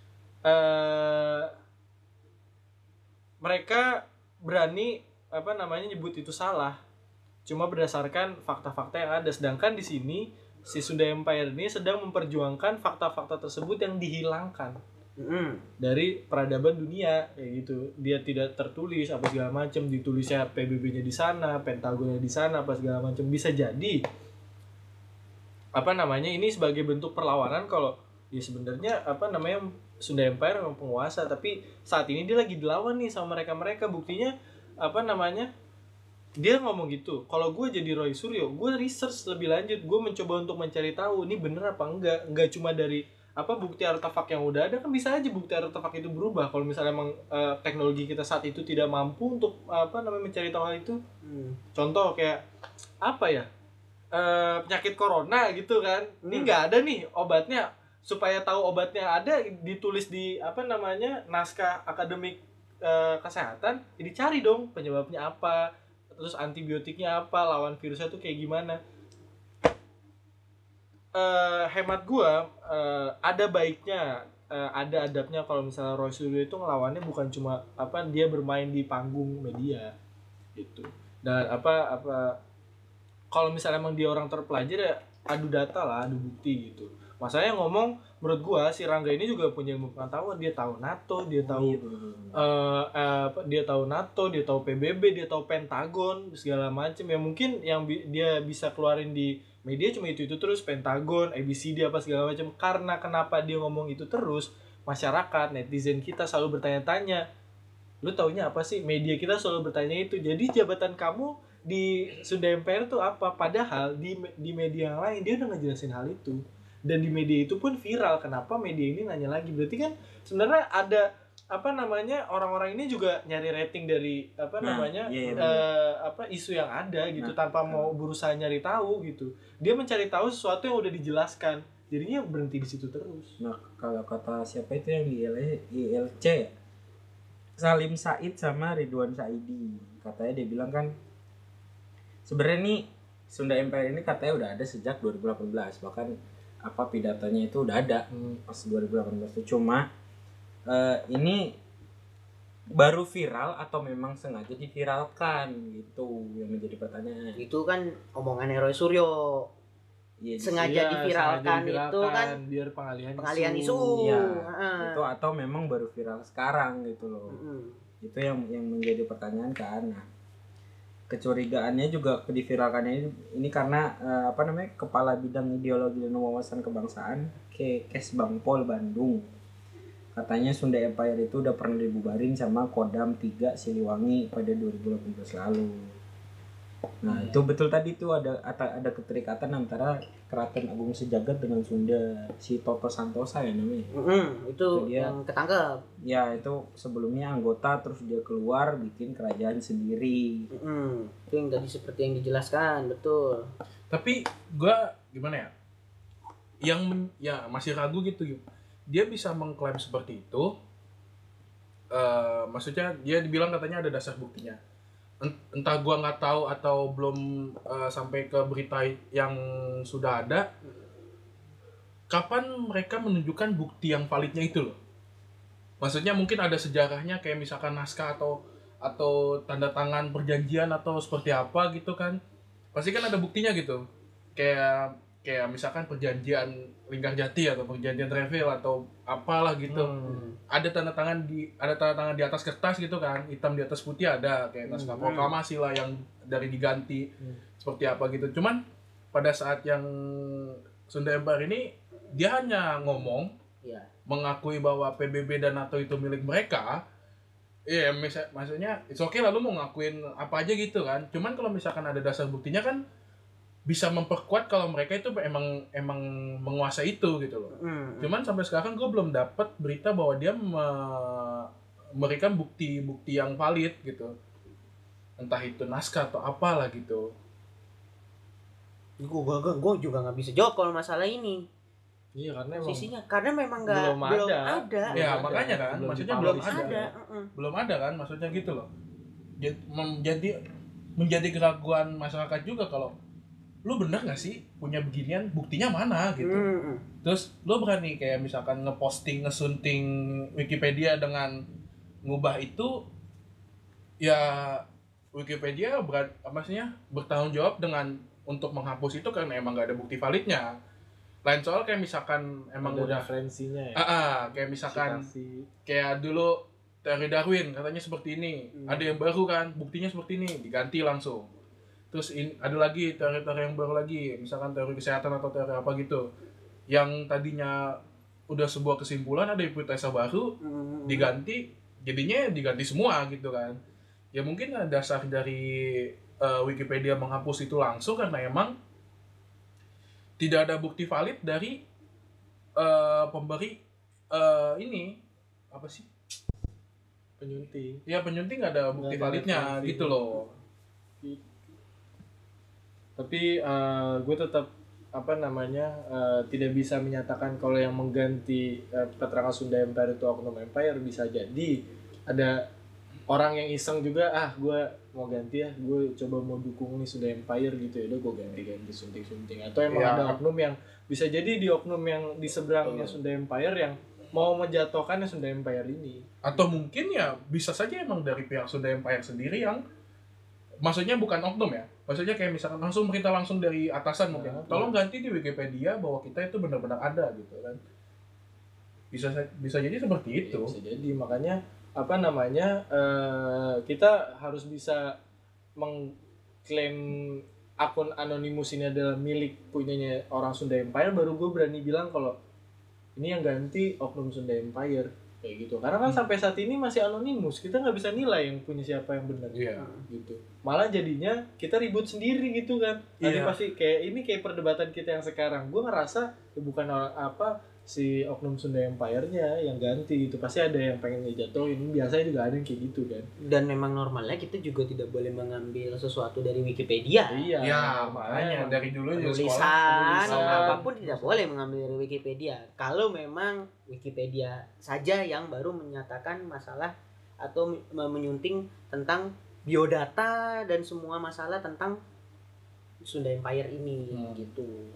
A: Mereka berani nyebut itu salah cuma berdasarkan fakta-fakta yang ada, sedangkan di sini si Sunda Empire ini sedang memperjuangkan fakta-fakta tersebut yang dihilangkan. dari peradaban dunia kayak gitu. Dia tidak tertulis apa segala macam, ditulisnya PBB-nya di sana, Pentagonnya di sana apa segala macam. Bisa jadi apa namanya ini sebagai bentuk perlawanan kalau ya sebenarnya apa namanya Sunda Empire memang penguasa, tapi saat ini dia lagi dilawan nih sama mereka. Buktinya apa namanya dia ngomong gitu. Kalau gue jadi Roy Suryo, gue research lebih lanjut, gue mencoba untuk mencari tahu ini bener apa enggak cuma dari apa bukti artefak yang udah ada. Kan bisa aja bukti artefak itu berubah kalau misalnya emang teknologi kita saat itu tidak mampu untuk apa namanya mencari tahu hal itu. Contoh kayak apa ya, penyakit corona gitu kan, ini nggak ada nih obatnya. Supaya tahu obatnya ada, ditulis di apa namanya naskah akademik kesehatan, jadi cari dong penyebabnya apa, terus antibiotiknya apa, lawan virusnya tuh kayak gimana. Hemat gua ada baiknya, ada adabnya kalau misalnya Roy Suryo itu ngelawannya bukan cuma apa dia bermain di panggung media gitu. Dan apa kalau misalnya emang dia orang terpelajar ya adu data lah, adu bukti gitu. Masanya ngomong, menurut gua si Rangga ini juga punya ilmu pengetahuan. Dia tahu NATO, dia tahu dia tahu NATO, dia tahu PBB, dia tahu Pentagon segala macam. Ya mungkin yang dia bisa keluarin di media cuma itu terus, Pentagon, ABCD apa segala macam. Karena kenapa dia ngomong itu terus, masyarakat, netizen kita selalu bertanya-tanya, lu taunya apa sih? Media kita selalu bertanya itu. Jadi jabatan kamu di Sunda Empire tuh apa? Padahal di media yang lain dia udah ngejelasin hal itu. Dan di media itu pun viral. Kenapa media ini nanya lagi? Berarti kan sebenarnya ada apa namanya orang-orang ini juga nyari rating dari apa namanya apa isu yang ada gitu, tanpa mau berusaha nyari tahu gitu. Dia mencari tahu sesuatu yang udah dijelaskan. Jadinya berhenti di situ terus.
C: Nah, kalau kata siapa itu yang di ILC ya? Salim Said sama Ridwan Saidi. Katanya dia bilang kan sebenarnya nih Sunda Empire ini katanya udah ada sejak 2018, bahkan apa pidatonya itu udah ada pas 2018 itu. Cuma ini baru viral atau memang sengaja diviralkan gitu yang menjadi pertanyaan.
D: Itu kan omongannya Roy Suryo.
C: Iya,
D: sengaja diviralkan itu kan
A: biar
D: pengalihan isu.
C: Iya. Itu atau memang baru viral sekarang gitu loh. Itu yang menjadi pertanyaan kan. Nah, kecurigaannya juga diviralkannya ini karena apa namanya Kepala Bidang Ideologi dan Wawasan Kebangsaan Kesbangpol Bandung. Katanya Sunda Empire itu udah pernah dibubarin sama Kodam 3 Siliwangi pada 2018 lalu. Nah, itu betul tadi tuh ada keterikatan antara Keraton Agung Sejagat dengan Sunda, si Toto Santosa ya namanya.
D: Itu dia, yang ketangkep.
C: Ya, itu sebelumnya anggota terus dia keluar bikin kerajaan sendiri.
D: Itu yang tadi seperti yang dijelaskan, betul.
B: Tapi gua gimana ya? Ya masih ragu gitu. Dia bisa mengklaim seperti itu. Maksudnya dia dibilang katanya ada dasar buktinya. Entah gua nggak tahu atau belum sampai ke berita yang sudah ada. Kapan mereka menunjukkan bukti yang validnya itu loh? Maksudnya mungkin ada sejarahnya kayak misalkan naskah atau tanda tangan perjanjian atau seperti apa gitu kan? Pasti kan ada buktinya gitu. Kayak misalkan perjanjian Linggarjati atau perjanjian Treville atau apalah gitu. Ada tanda tangan di atas kertas gitu kan, hitam di atas putih ada kayak naskah proklamasi lah yang dari diganti seperti apa gitu. Cuman pada saat yang Sunda Empire ini dia hanya ngomong mengakui bahwa PBB dan NATO itu milik mereka. Iya, maksudnya it's okay lah lu mau ngakuin apa aja gitu kan. Cuman kalau misalkan ada dasar buktinya kan bisa memperkuat kalau mereka itu emang menguasai itu gitu loh. Cuman sampai sekarang gue belum dapat berita bahwa dia memberikan bukti-bukti yang valid gitu. Entah itu naskah atau apalah gitu.
D: Gue juga nggak bisa jawab kalau masalah ini.
A: Iya,
D: karena memang belum ada.
B: Ya makanya kan, maksudnya belum ada. Belum ada kan, maksudnya gitu loh. Menjadi keraguan masyarakat juga kalau lu bener gak sih punya beginian, buktinya mana gitu. Terus lu berani kayak misalkan ngeposting, ngesunting Wikipedia dengan ngubah itu, ya Wikipedia maksudnya bertanggung jawab dengan untuk menghapus itu karena emang gak ada bukti validnya. Lain soal kayak misalkan emang
A: Ada
B: udah
A: referensinya ya.
B: kayak misalkan
A: Citasi.
B: kayak dulu teori Darwin katanya seperti ini, ada yang baru kan, buktinya seperti ini, diganti langsung. Terus ada lagi teori-teori yang baru lagi, misalkan teori kesehatan atau teori apa gitu, yang tadinya udah sebuah kesimpulan, ada hipotesa baru, diganti, jadinya diganti semua gitu kan. Ya mungkin dasar dari Wikipedia menghapus itu langsung karena emang tidak ada bukti valid dari pemberi ini apa sih?
A: Penyunting.
B: Ya penyunting nggak ada bukti
A: Nggak ada
B: validnya
A: referensi.
B: gitu loh.
A: Tapi gue tetap tidak bisa menyatakan kalau yang mengganti keterangan Sunda Empire itu oknum Empire. Bisa jadi ada orang yang iseng juga, gue mau ganti ya, gue coba mau dukung nih Sunda Empire gitu ya, udah gue ganti sunting. Atau emang
B: Ya.
A: ada oknum yang bisa jadi di oknum yang di seberangnya Sunda Empire yang mau menjatuhkan Sunda Empire ini.
B: Atau mungkin ya bisa saja emang dari pihak Sunda Empire sendiri yang maksudnya bukan oknum ya, maksudnya kayak misalkan langsung perintah langsung dari atasan mungkin, tolong ganti di Wikipedia bahwa kita itu benar-benar ada gitu kan. Bisa jadi seperti itu.
A: Ya, bisa jadi, makanya kita harus bisa mengklaim akun Anonymous ini adalah milik punyanya orang Sunda Empire, baru gue berani bilang kalau ini yang ganti oknum Sunda Empire kayak gitu. Karena kan sampai saat ini masih anonimus, kita nggak bisa nilai yang punya siapa yang benar.
B: Iya.
A: Gitu. Malah jadinya kita ribut sendiri gitu kan. Tadi
B: Iya.
A: pasti kayak perdebatan kita yang sekarang. Gue ngerasa bukan si oknum Sunda Empire-nya yang ganti gitu. Pasti ada yang pengen ngejatuhin. Biasanya juga ada yang kayak gitu kan.
D: Dan memang normalnya kita juga tidak boleh mengambil sesuatu dari Wikipedia.
A: Iya.
B: Ya, makanya dari dulu juga
D: Penulisan
A: penulisan.
D: apapun tidak boleh mengambil dari Wikipedia. Kalau memang Wikipedia saja yang baru menyatakan masalah atau menyunting tentang biodata dan semua masalah tentang Sunda Empire ini gitu.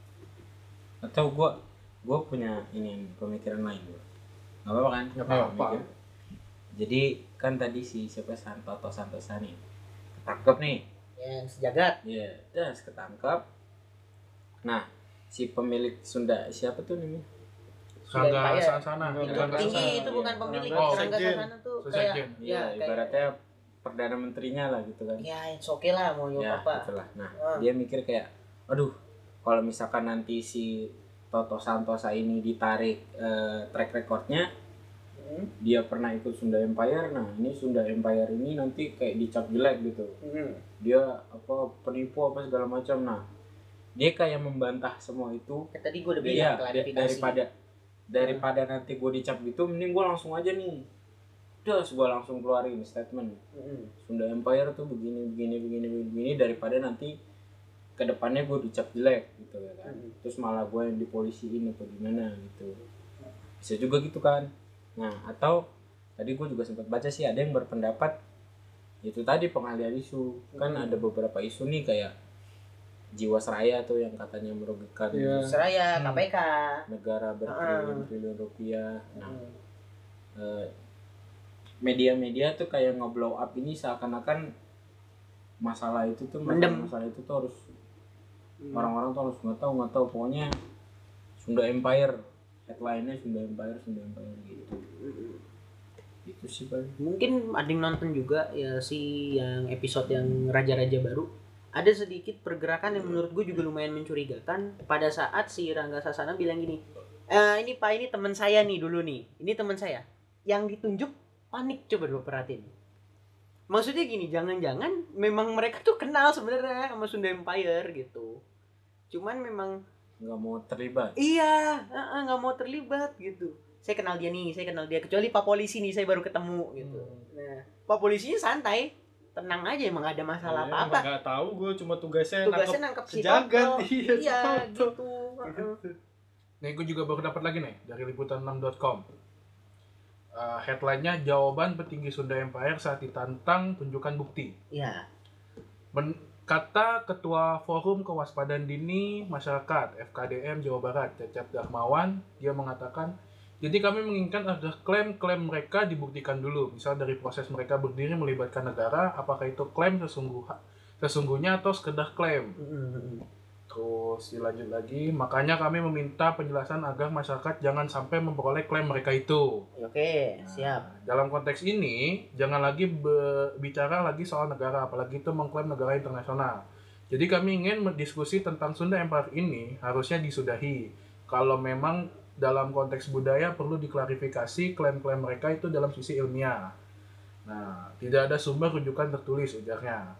C: Atau gue punya ini pemikiran lain bro. Nggak apa-apa kan?
A: Nggak apa-apa.
C: Mikir. Jadi kan tadi si siapa Toto Santosa nih ketangkep nih.
D: Yang sejagat.
C: Iya, terus ketangkep. Nah, si pemilik Sunda siapa tuh namanya?
D: Sunda
B: Rangga
D: Empire.
B: Sasana.
A: Rangga
D: Tinggi
A: Sasana,
D: itu
A: iya.
D: bukan pemilik.
B: Oh,
D: Rangga
A: sekjen.
D: Sasana tuh
B: Sekjen.
D: kayak
C: Iya, ibaratnya perdana menterinya lah gitu kan.
D: ya it's okay lah mau
C: Ya,
D: apa.
C: itulah. Nah,
D: Ah.
C: dia mikir kayak, aduh, kalau misalkan nanti si Toto Santosa ini ditarik track recordnya, dia pernah ikut Sunda Empire, nah ini Sunda Empire ini nanti kayak dicap jelek gitu. Dia penipu apa segala macam. Nah, dia kayak membantah semua itu.
D: Tadi gue udah
C: Iya,
D: bilang klarifikasi.
C: daripada nanti gue dicap gitu, mending gue langsung aja nih. Terus gue langsung keluarin statement. Sunda Empire tuh begini daripada nanti kedepannya gue dicap jelek gitu ya kan. Terus malah gue yang dipolisiin atau gimana gitu. Bisa juga gitu kan. Nah, atau tadi gue juga sempat baca sih ada yang berpendapat itu tadi pengalihan isu. Kan ada beberapa isu nih kayak Jiwasraya tuh yang katanya merugikan
A: Iya.
D: Seraya KPK.
C: negara bertriliun-triliun rupiah. Nah, media-media tuh kayak nge-blow up ini seakan-akan masalah itu tuh masalah itu tuh harus orang-orang tuh harus nggak tahu pokoknya Sunda Empire, headline-nya Sunda Empire gitu. Itu sih paling.
D: Mungkin ada yang nonton juga ya si yang episode yang raja-raja baru. Ada sedikit pergerakan yang menurut gue juga lumayan mencurigakan pada saat si Rangga Sasana bilang gini, ini Pak, ini teman saya nih dulu nih, ini teman saya. Yang ditunjuk panik, coba dulu perhatiin. Maksudnya gini, jangan-jangan memang mereka tuh kenal sebenarnya sama Sunda Empire gitu. Cuman memang
C: Nggak mau terlibat.
D: iya, nggak mau terlibat gitu. Saya kenal dia nih, kecuali Pak Polisi nih saya baru ketemu gitu. Nah, Pak Polisinya santai, tenang aja, emang gak ada masalah apa-apa.
A: Nggak tahu, gue cuma tugasnya
D: Nangkep si
A: sejagat.
D: Toto.
A: Iya,
D: Iya
A: Toto.
D: gitu.
B: Nih gue juga baru dapat lagi nih dari liputan6.com. Headline-nya jawaban petinggi Sunda Empire saat ditantang tunjukkan bukti.
D: Iya.
B: Kata Ketua Forum Kewaspadaan Dini Masyarakat FKDM Jawa Barat, Cecep Darmawan, dia mengatakan, jadi kami menginginkan agar klaim-klaim mereka dibuktikan dulu, misal dari proses mereka berdiri melibatkan negara, apakah itu klaim sesungguhnya atau sekedar klaim. Terus dilanjut lagi, makanya kami meminta penjelasan agar masyarakat jangan sampai memperoleh klaim mereka itu.
D: Oke, siap.
B: Dalam konteks ini, jangan lagi bicara lagi soal negara, apalagi itu mengklaim negara internasional. Jadi kami ingin berdiskusi tentang Sunda Empire ini harusnya disudahi. Kalau memang dalam konteks budaya perlu diklarifikasi klaim-klaim mereka itu dalam sisi ilmiah. Nah, tidak ada sumber rujukan tertulis, ujarnya.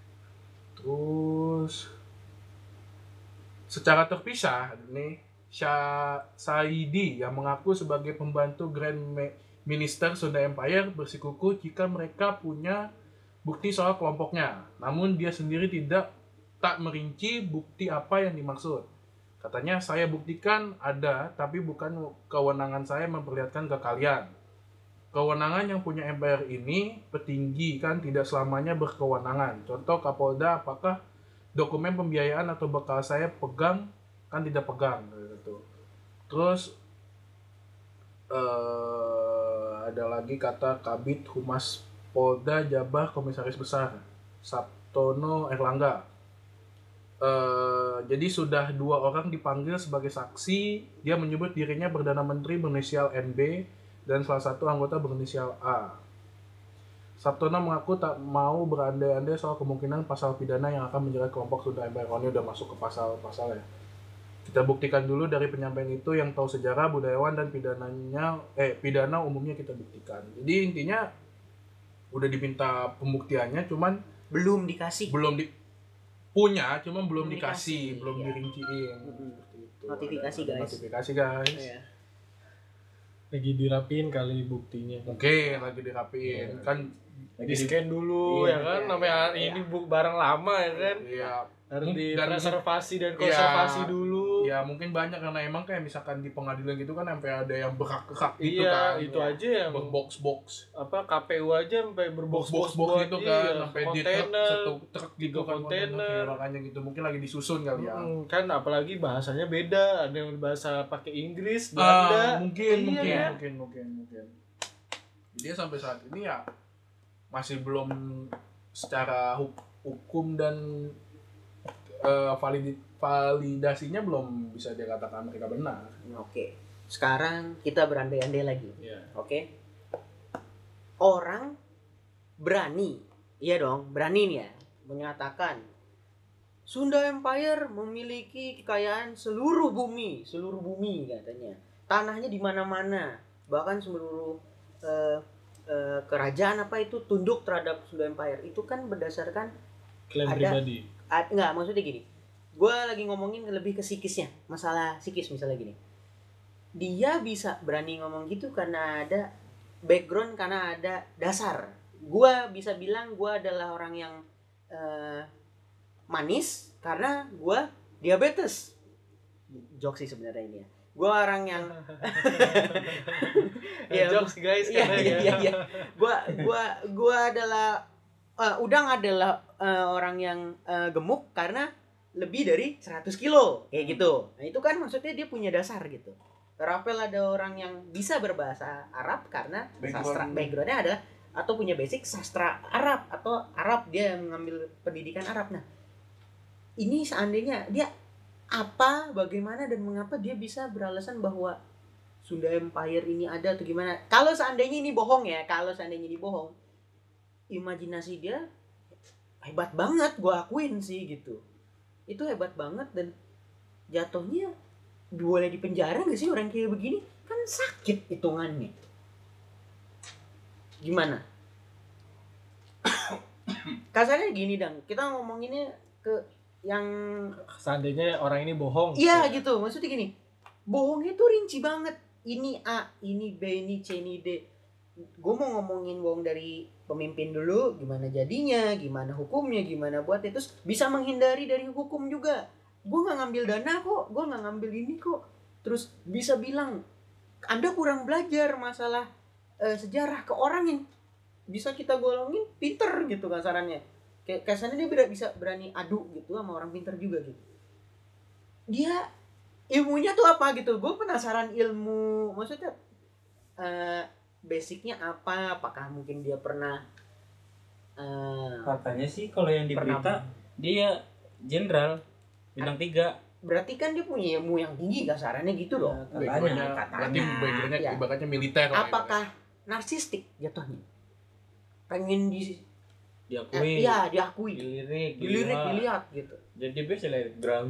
B: Terus secara terpisah nih Saidi yang mengaku sebagai pembantu Grand Minister Sunda Empire bersikukuh jika mereka punya bukti soal kelompoknya. Namun dia sendiri tak merinci bukti apa yang dimaksud. Katanya, saya buktikan ada, tapi bukan kewenangan saya memperlihatkan ke kalian. Kewenangan yang punya Empire ini, petinggi kan tidak selamanya berkewenangan. Contoh Kapolda, apakah dokumen pembiayaan atau bekal saya pegang, kan tidak pegang gitu. Terus ada lagi kata Kabid Humas Polda Jabar Komisaris Besar Sabtono Erlangga. Jadi sudah 2 orang dipanggil sebagai saksi. Dia menyebut dirinya Perdana Menteri berinisial NB dan salah satu anggota berinisial A. Sabtono mengaku tak mau berandai-andai soal kemungkinan pasal pidana yang akan menjerat kelompok Sunda Empire. Ini udah masuk ke pasal-pasal ya. Kita buktikan dulu dari penyampaian itu yang tahu sejarah, budayawan, dan pidana umumnya kita buktikan. Jadi intinya udah diminta pembuktiannya, cuman
D: Belum dikasih.
B: punya, cuman belum
D: Belum
B: dikasih,
D: dikasih,
B: belum
D: iya.
B: dirinciin. Seperti itu.
D: Notifikasi,
B: Ada
D: guys.
B: Notifikasi guys.
D: Iya.
A: Lagi dirapiin kali buktinya.
B: Oke, lagi dirapiin. Kan
A: Di scan dulu ya kan, namanya ini barang lama ya kan.
B: ya
A: Harus
B: dan
A: dipreservasi dan konservasi dulu.
B: ya mungkin banyak karena emang kayak misalkan di pengadilan gitu kan sampai ada yang berhak-hak gitu
A: Iya,
B: kan.
A: itu aja yang
B: box
A: apa KPU aja sampai
B: box
A: buat
B: gitu kan,
A: iya,
B: sampai di
A: kontainer,
B: satu truk gitu kan
A: kontainer.
B: ya, makanya gitu mungkin lagi disusun kali ya.
A: Kan apalagi bahasanya beda, ada yang bahasa pakai Inggris, Belanda.
B: Mungkin
A: Iya,
B: mungkin. Jadi sampai saat ini ya masih belum secara hukum dan validasinya belum bisa dikatakan mereka benar.
D: Oke. Sekarang kita berandai-andai lagi.
A: Iya.
D: Oke. Orang berani, iya dong, berani nih ya, menyatakan Sunda Empire memiliki kekayaan seluruh bumi katanya. Tanahnya di mana-mana, bahkan seluruh kerajaan apa itu tunduk terhadap Sunda Empire. Itu kan berdasarkan
A: Klaim
D: ada-
A: pribadi.
D: enggak, maksudnya gini. Gue lagi ngomongin lebih ke psikisnya, masalah psikis misalnya gini. Dia bisa berani ngomong gitu karena ada background, karena ada dasar. Gue bisa bilang gue adalah orang yang manis karena gue diabetes. Jokes sih sebenarnya ini ya. Gue orang yang
A: Jokes guys
D: Iya,
A: karena
D: iya. Gua adalah Udang adalah orang yang gemuk karena lebih dari 100 kilo kayak gitu. Nah itu kan maksudnya dia punya dasar gitu. Rapel ada orang yang bisa berbahasa Arab karena backgroundnya adalah atau punya basic sastra Arab atau Arab, dia mengambil pendidikan Arab. Nah ini seandainya dia bagaimana dan mengapa dia bisa beralasan bahwa Sunda Empire ini ada atau gimana? Kalau seandainya ini bohong ya, imajinasi dia hebat banget, gue akuin sih gitu. Itu hebat banget dan jatuhnya boleh dipenjara gak sih orang kayak begini? Kan sakit hitungannya. Gimana? Kasarnya gini Dang, kita ngomonginnya ke yang
A: seandainya orang ini bohong.
D: iya gitu, maksudnya gini, bohongnya tuh rinci banget. Ini A, ini B, ini C, ini D. Gue mau ngomongin bohong dari pemimpin dulu, gimana jadinya, gimana hukumnya, gimana buatnya, terus bisa menghindari dari hukum juga. Gue nggak ngambil dana kok, gue nggak ngambil ini kok. Terus bisa bilang Anda kurang belajar masalah sejarah ke orang yang bisa kita golongin pinter gitu kasarannya. Kasarannya dia bisa berani adu gitu sama orang pinter juga gitu. Dia ilmunya tuh apa gitu? Gue penasaran ilmu, maksudnya basicnya apa? Apakah mungkin dia pernah
C: katanya sih kalau yang di
D: pernah
C: berita dia jenderal Bintang 3.
D: Berarti kan dia punya ilmu yang tinggi kasarannya gitu dong.
B: Backgroundnya berarti backgroundnya
D: Ya.
B: ibaratnya militer lah.
D: Apakah narsistik jatuhnya? Pengen
C: Diakui.
D: iya diakui,
C: Dilirik,
D: dilihat gitu.
C: Jadi dia selebgram.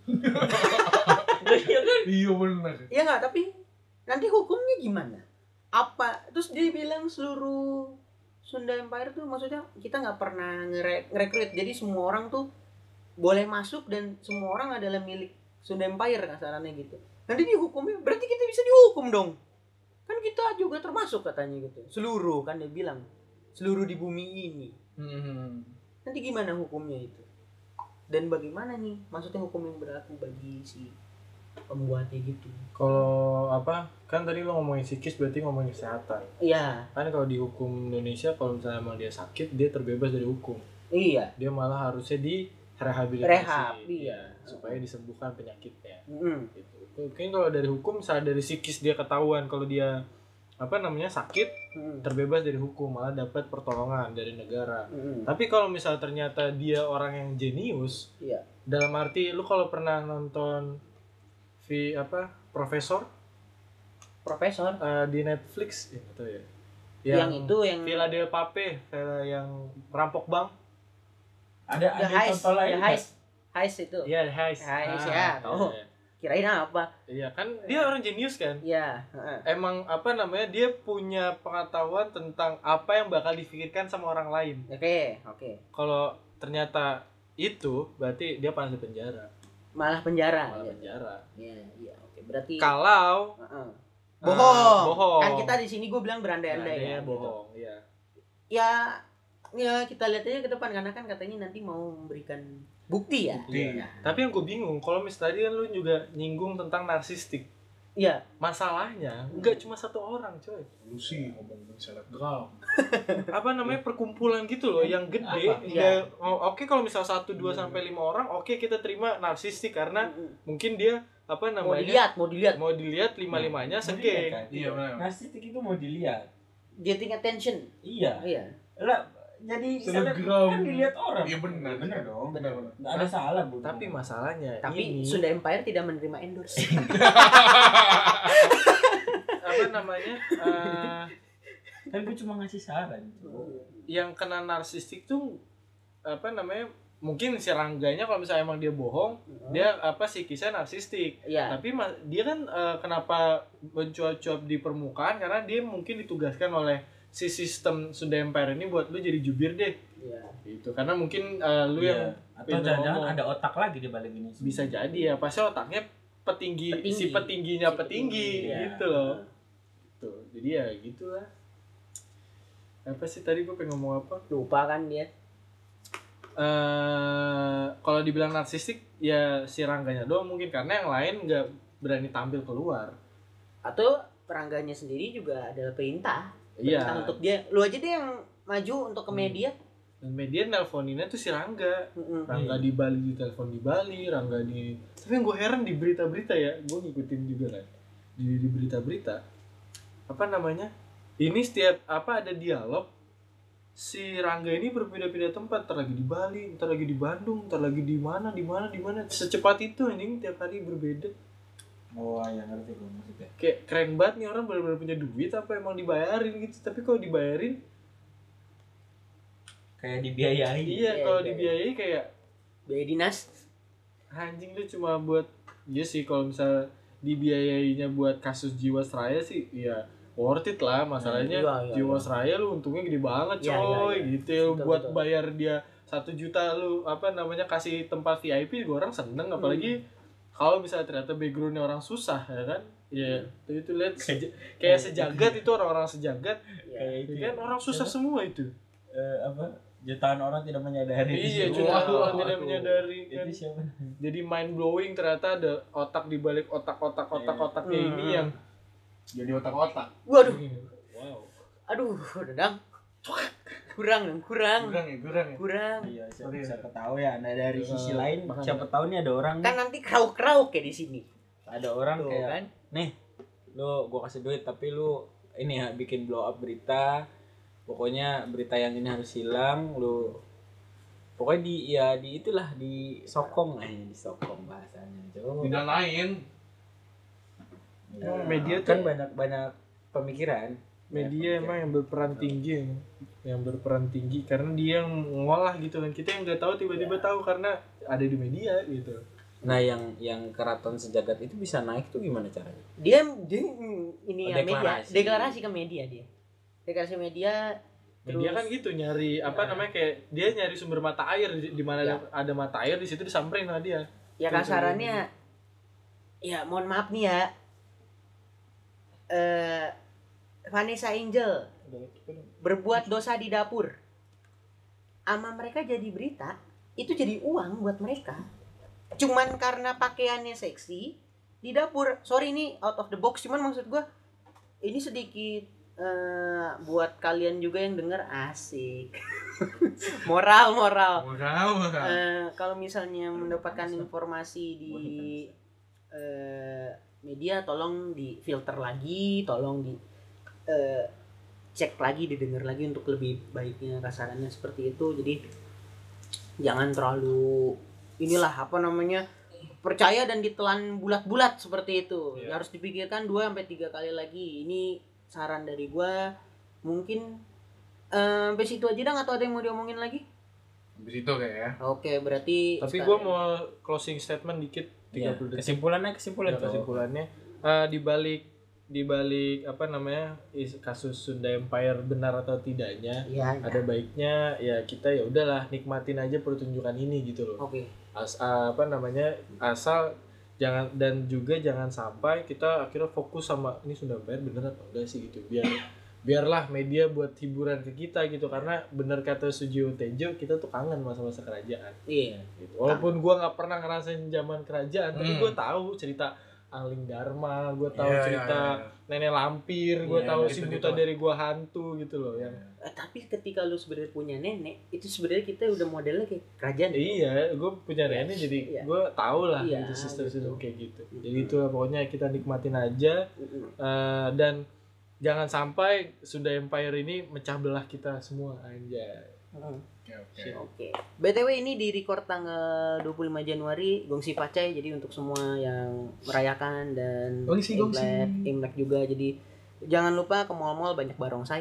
B: Iya benar.
D: Iya nggak, tapi nanti hukumnya gimana? Apa terus dia bilang seluruh Sunda Empire tuh maksudnya kita nggak pernah ngerekrut, jadi semua orang tuh boleh masuk dan semua orang adalah milik Sunda Empire kasarannya gitu. Nanti dihukumnya berarti kita bisa dihukum dong, kan kita juga termasuk katanya gitu, seluruh kan dia bilang seluruh di bumi ini. Nanti gimana hukumnya itu, dan bagaimana nih maksudnya hukum yang berlaku bagi si pembuatnya gitu.
A: Kalau apa kan tadi lo ngomongin psikis berarti ngomongin kesehatan.
D: Iya.
A: Kan kalau di hukum Indonesia kalau misalnya emang dia sakit dia terbebas dari hukum.
D: Iya.
A: Dia malah harusnya di rehabilitasi.
D: Rehab, iya.
A: Supaya disembuhkan penyakitnya.
D: Mm.
A: Gitu. Mungkin kalau dari hukum misalnya dari psikis dia ketahuan kalau dia sakit, terbebas dari hukum, malah dapat pertolongan dari negara. Tapi kalau misalnya ternyata dia orang yang jenius,
D: Iya.
A: dalam arti lu kalau pernah nonton Profesor di Netflix ya atau ya
D: Yang itu yang
A: Villa del Pape, yang rampok bank.
C: Ada contoh lain.
D: Heist itu.
A: Iya, Heist.
D: Heist, ya, tahu.
A: Iya.
D: Kirain apa?
A: Iya kan dia orang jenius kan.
D: Iya.
A: Emang dia punya pengetahuan tentang apa yang bakal difikirkan sama orang lain.
D: Oke.
A: Kalau ternyata itu berarti dia pasti penjara.
D: Malah penjara. Iya. Oke. Berarti
A: Kalau
D: bohong. Kan kita di sini gue bilang berandai-andai ya.
A: Bohong,
D: gitu.
A: iya.
D: Ya kita lihat aja ke depan karena kan katanya nanti mau memberikan bukti ya.
B: Bukti.
D: Iya.
A: Tapi yang gue bingung, kalau misalnya tadi kan lu juga nyinggung tentang narsistik.
D: Iya.
A: Masalahnya nggak cuma satu orang, coy.
B: Lu sih ngomongin selebgram.
A: Perkumpulan gitu loh yang gede.
D: Iya.
A: Oke kalau misal 1, 2 sampai 5 orang, oke kita terima narsistik karena mungkin dia
D: mau dilihat
A: 5-5-nya segeng.
C: Kan?
B: Iya benar.
C: Narsistik itu mau dilihat.
D: getting attention.
C: Iya. Lah jadi
B: Selebgram.
C: kan dilihat orang.
B: Iya benar.
C: Benar dong.
B: Benar.
C: Nggak ada salah, Bu.
A: Tapi masalahnya
D: Tapi
A: ini
D: Sunda Empire tidak menerima endorse.
C: Kan gue cuma ngasih saran.
A: yang kena narsistik tuh mungkin si Rangganya kalau misalnya emang dia bohong, dia psikisnya narsistik.
D: Iya.
A: Tapi dia kan kenapa mencuap-cuap di permukaan karena dia mungkin ditugaskan oleh si sistem Sunda Empire ini buat lu jadi jubir deh.
D: Iya.
A: Gitu. Karena mungkin lu yang
C: atau jangan-jangan ada otak lagi di balik ini.
A: bisa jadi ya, pasti otaknya petingginya petinggi
D: Iya.
A: gitu loh. Gitu. Jadi ya gitulah. Apa sih tadi gue pengen ngomong apa?
D: Lupa kan dia.
A: Kalau dibilang narsistik ya si Rangganya doang mungkin, karena yang lain nggak berani tampil keluar.
D: Atau perangganya sendiri juga adalah perintah
A: Iya.
D: untuk dia. Lu aja deh yang maju untuk ke media.
A: Dan media nelponinnya tuh si Rangga. Rangga di Bali, ditelepon di Bali, Rangga di. Tapi yang gue heran di berita-berita ya, gue ngikutin juga kan di berita-berita. Ini setiap ada dialog, si Rangga ini berpindah-pindah tempat, ntar lagi di Bali, ntar lagi di Bandung, ntar lagi di mana, secepat itu anjing, tiap hari berbeda.
C: Oh ya, ngerti gue maksudnya.
A: Kayak keren banget nih orang, benar-benar punya duit apa emang dibayarin gitu. Tapi kalau dibayarin
C: kayak dibiayai.
A: iya, kalau dibiayai kayak
D: Biaya dinas.
A: anjing lu cuma buat. Iya sih kalau misal dibiayainya buat kasus Jiwasraya sih ya worth it lah. Masalahnya
D: Iya.
A: Jiwasraya lu untungnya gede banget
D: Iya,
A: coy.
D: iya.
A: Gitu ya,
D: Betul,
A: buat
D: betul.
A: bayar dia 1 juta lu kasih tempat VIP juga orang seneng. Apalagi kalau misalnya ternyata backgroundnya orang susah ya kan. Ya itu lihat kayak sejagat itu orang-orang sejagat
C: Kayak itu.
A: kan orang susah semua itu.
C: Jutaan orang tidak menyadari.
A: Iya,
C: itu.
A: jutaan orang
C: Waduh.
A: tidak menyadari kan.
C: Itu siapa?
A: Jadi mind blowing, ternyata ada otak di balik otak-otaknya ini yang
B: Jadi otak-otak.
D: Waduh.
A: wow.
D: Aduh, Dadang. Kurang.
B: Kurang ya.
C: Iya, siapa tahu ya. Nah dari sisi lain, siapa tahu nih ada orang
D: Kan nanti krauk-krauk ya di sini.
C: ada orang
D: Tuh,
C: kayak
D: kan?
C: nih, lu gua kasih duit tapi lu ini ya bikin blow up berita. Pokoknya berita yang ini harus hilang, lu pokoknya di itulah di sokong disokong bahasanya. Coba.
B: Didanain.
C: Ya,
A: Media
C: kan
A: tuh-
C: banyak pemikiran.
A: Media emang yang berperan tinggi, karena dia yang ngolah gitu kan. Kita yang nggak tahu tiba-tiba tahu karena ada di media gitu.
C: Nah, yang keraton sejagat itu bisa naik tuh gimana caranya?
D: Dia ini ya
C: Deklarasi.
D: deklarasi ke media dia. Deklarasi media.
A: Media
D: Terus-
A: kan gitu nyari namanya kayak dia nyari sumber mata air di mana
D: Ya.
A: ada mata air di situ disamperin sama dia.
D: Ya
A: Tuh,
D: kasarannya, ya mohon maaf nih ya. Vanessa Angel berbuat dosa di dapur. Ama mereka jadi berita, itu jadi uang buat mereka. Cuman karena pakaiannya seksi di dapur. Sorry ini out of the box, cuman maksud gua ini sedikit buat kalian juga yang denger asik. moral. Kalau misalnya mendapatkan informasi di media, tolong di filter lagi, tolong di cek lagi, didengar lagi untuk lebih baiknya kasarannya seperti itu. Jadi jangan terlalu percaya dan ditelan bulat-bulat seperti itu.
A: Iya.
D: Harus dipikirkan 2-3 kali lagi. Ini saran dari gua. Mungkin sampai situ aja dong, atau ada yang mau diomongin lagi?
B: Habis itu kayak ya.
D: Oke, berarti
A: Tapi
D: sekarang-
A: gue mau closing statement dikit
C: Ya,
A: 30 detik.
C: kesimpulannya
A: Ya, kesimpulannya di balik kasus Sunda Empire benar atau tidaknya,
D: Iya,
A: ada baiknya ya kita ya udahlah nikmatin aja pertunjukan ini gitu loh.
D: Oke.
A: Asal jangan sampai kita akhirnya fokus sama ini Sunda Empire bener apa enggak sih gitu. Biarlah media buat hiburan ke kita gitu, karena bener kata Sujiwo Tejo, kita tuh kangen masa-masa kerajaan
D: Iya.
A: gitu. Walaupun gua nggak pernah ngerasain zaman kerajaan, tapi gua tahu cerita Angling Dharma, gua tahu
B: Iya,
A: cerita Nenek Lampir, gua
C: Iya,
A: tahu
B: gitu,
A: si
B: gitu.
A: Buta dari Gua Hantu gitu loh yang
D: Tapi ketika lu sebenarnya punya nenek, itu sebenarnya kita udah modelnya kayak kerajaan.
A: iya, gue punya nenek jadi
D: Iya.
A: gue tahu lah
D: Iya,
A: gitu sistem-sistem
D: gitu.
A: kayak gitu. Jadi itulah pokoknya kita nikmatin aja. Dan jangan sampai Sunda Empire ini mecah belah kita semua anjay.
B: Oke.
D: Oke. BTW ini di record tanggal 25 Januari, gongsi pacai, jadi untuk semua yang merayakan dan
B: Gongsi.
D: Imlek juga, jadi jangan lupa ke mall-mall, banyak barongsai.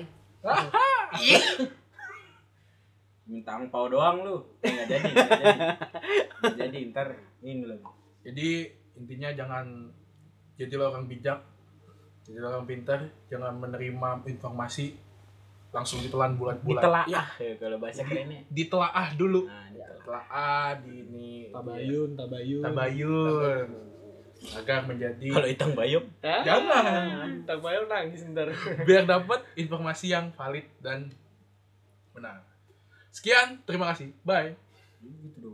C: minta angpau doang lu. Nggak jadi. Nggak jadi ntar ini lagi.
B: Jadi intinya jangan jadilah orang bijak, jadilah orang pintar, jangan menerima informasi langsung ditelan bulat-bulat.
C: Ditelaah
D: Ya.
C: ya kalau bahasa kerennya.
B: Ditelaah dulu.
C: Nah, ditelaah.
B: Telaah di ini tabayun agar menjadi
C: Kalau Itang Bayum
B: jangan,
A: Tak bayar nangis ntar.
B: biar dapat informasi yang valid dan benar. Sekian, terima kasih. Bye.
C: gitu dong.